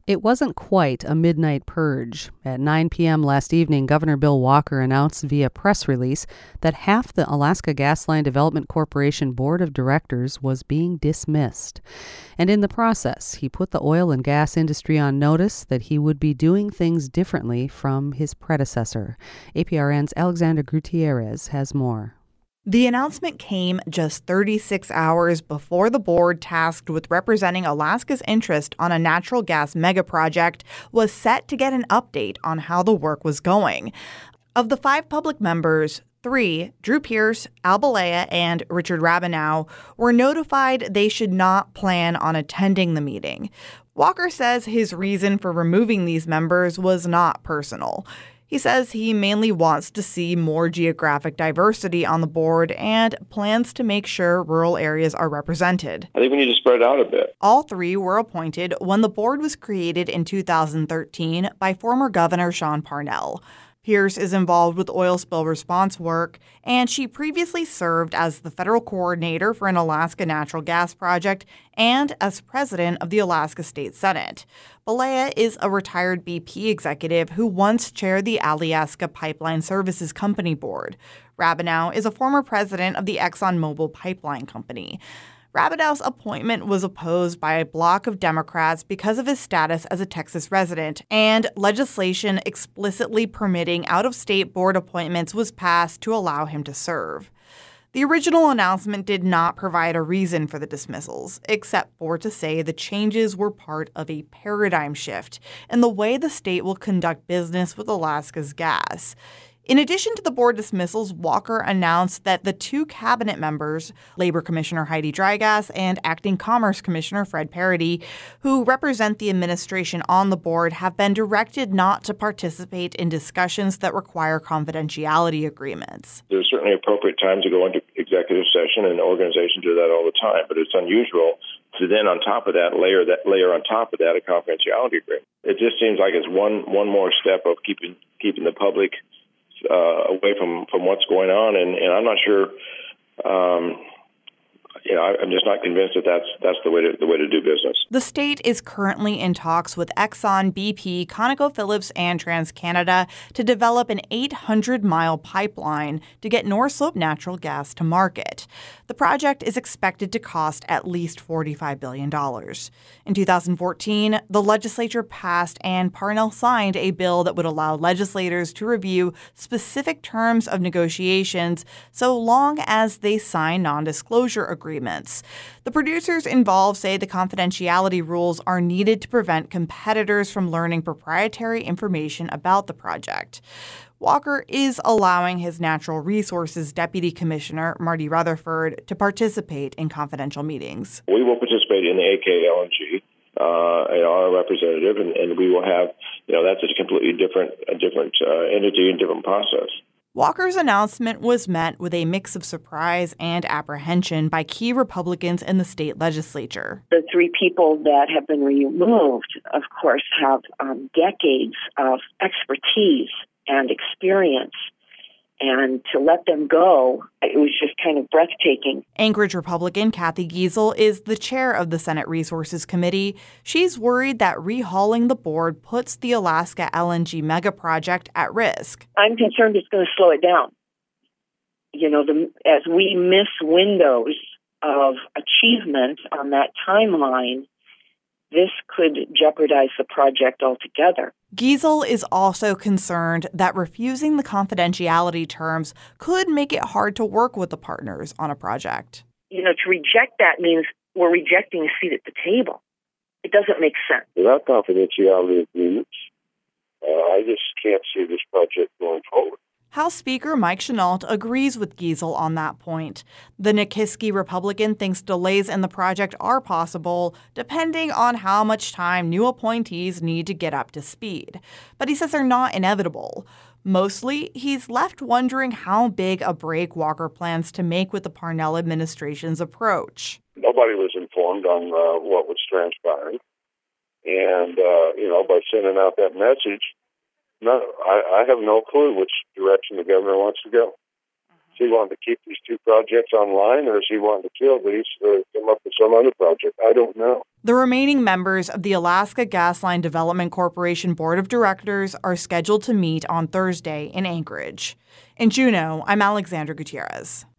It wasn't quite a midnight purge. At 9 p.m. last evening, Governor Bill Walker announced via press release that half the Alaska Gasline Development Corporation Board of Directors was being dismissed. And in the process, he put the oil and gas industry on notice that he would be doing things differently from his predecessor. APRN's Alexander Gutierrez has more. The announcement came just 36 hours before the board tasked with representing Alaska's interest on a natural gas megaproject was set to get an update on how the work was going. Of the 5 public members, 3, Drew Pearce, Al Balea, and Richard Rabenau, were notified they should not plan on attending the meeting. Walker says his reason for removing these members was not personal. He says he mainly wants to see more geographic diversity on the board and plans to make sure rural areas are represented. I think we need to spread out a bit. All 3 were appointed when the board was created in 2013 by former Governor Sean Parnell. Pearce is involved with oil spill response work, and she previously served as the federal coordinator for an Alaska natural gas project and as president of the Alaska State Senate. Balea is a retired BP executive who once chaired the Alyeska Pipeline Services Company board. Rabenau is a former president of the ExxonMobil Pipeline Company. Rabenau's appointment was opposed by a bloc of Democrats because of his status as a Texas resident, and legislation explicitly permitting out-of-state board appointments was passed to allow him to serve. The original announcement did not provide a reason for the dismissals, except for to say the changes were part of a paradigm shift in the way the state will conduct business with Alaska's gas. In addition to the board dismissals, Walker announced that the 2 cabinet members, Labor Commissioner Heidi Drygas and Acting Commerce Commissioner Fred Parody, who represent the administration on the board, have been directed not to participate in discussions that require confidentiality agreements. There's certainly appropriate time to go into executive session, and organizations do that all the time, but it's unusual to then on top of that layer on top of that a confidentiality agreement. It just seems like it's one more step of keeping the public away from what's going on, and I'm not sure. I'm just not convinced that that's the way to do business. The state is currently in talks with Exxon, BP, ConocoPhillips, and TransCanada to develop an 800-mile pipeline to get North Slope natural gas to market. The project is expected to cost at least $45 billion. In 2014, the legislature passed and Parnell signed a bill that would allow legislators to review specific terms of negotiations so long as they sign non-disclosure agreements. The producers involved say the confidentiality rules are needed to prevent competitors from learning proprietary information about the project. Walker is allowing his Natural Resources Deputy Commissioner, Marty Rutherford, to participate in confidential meetings. We will participate in the AKLNG, our representative, and we will have, that's a completely different entity and different process. Walker's announcement was met with a mix of surprise and apprehension by key Republicans in the state legislature. The 3 people that have been removed, of course, have decades of expertise and experience. And to let them go, it was just kind of breathtaking. Anchorage Republican Kathy Giesel is the chair of the Senate Resources Committee. She's worried that rehauling the board puts the Alaska LNG megaproject at risk. I'm concerned it's going to slow it down. As we miss windows of achievement on that timeline, this could jeopardize the project altogether. Giesel is also concerned that refusing the confidentiality terms could make it hard to work with the partners on a project. To reject that means we're rejecting a seat at the table. It doesn't make sense. Without confidentiality agreements, I just can't see this project going forward. House Speaker Mike Chenault agrees with Giesel on that point. The Nikiski Republican thinks delays in the project are possible, depending on how much time new appointees need to get up to speed. But he says they're not inevitable. Mostly, he's left wondering how big a break Walker plans to make with the Parnell administration's approach. Nobody was informed on what was transpiring. And, by sending out that message, no, I have no clue which direction the governor wants to go. Is he wanting to keep these two projects online, or is he wanting to kill these or come up with some other project? I don't know. The remaining members of the Alaska Gasline Development Corporation Board of Directors are scheduled to meet on Thursday in Anchorage. In Juneau, I'm Alexandra Gutierrez.